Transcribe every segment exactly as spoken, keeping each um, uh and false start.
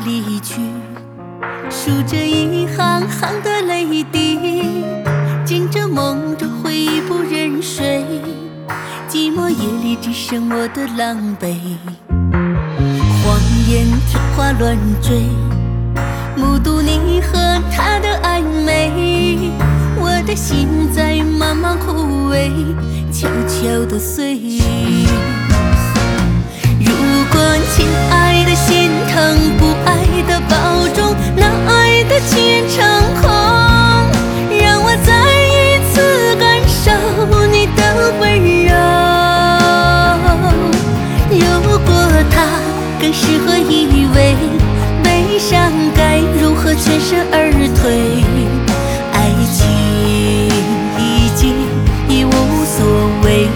离去，数着一行行的泪滴，惊着梦着回忆不忍睡，寂寞夜里只剩我的狼狈。谎言天花乱坠，目睹你和他的暧昧，我的心在慢慢枯萎，悄悄地碎。如果亲爱的心疼，不爱的保重，那爱的虔诚空，让我再一次感受你的温柔。有过他更适合依偎，悲伤该如何全身而退？爱情已经已无所谓。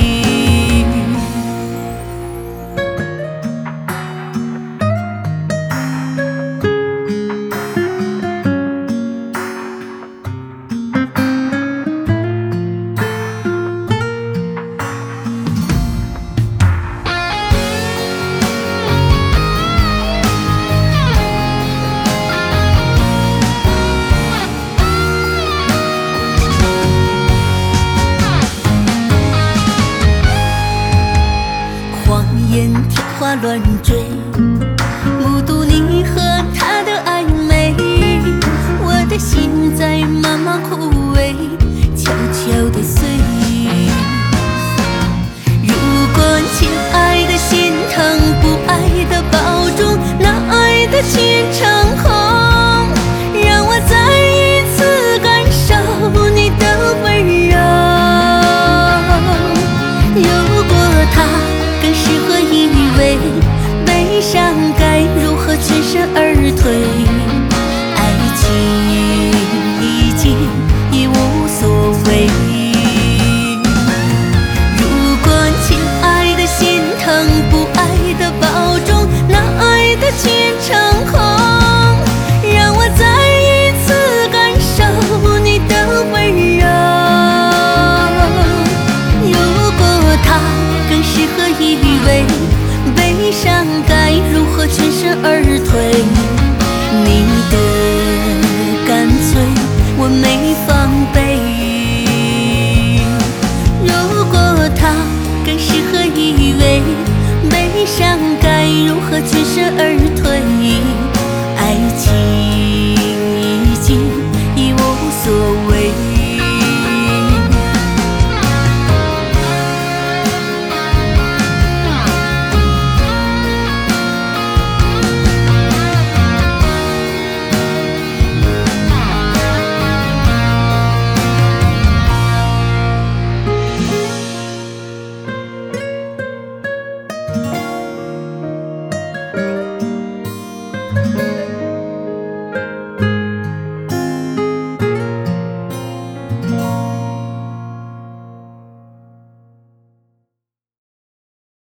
天花乱坠，目睹你和他的暧昧，我的心在慢慢枯萎，悄悄地碎。如果亲爱的心疼，不爱的保重，那爱的虔诚空，让我再一次感受你的温柔。有过他更适合依偎，悲伤该如何全身而退？爱情已经已无所谓。如果亲爱的心疼，不爱的保重，那爱的虔诚空，让我再一次感受你的温柔。有过他更适合依偎，悲伤该如何全身而退？你的干脆我没防备。如果他更适合依偎，悲伤该如何全身而退？爱情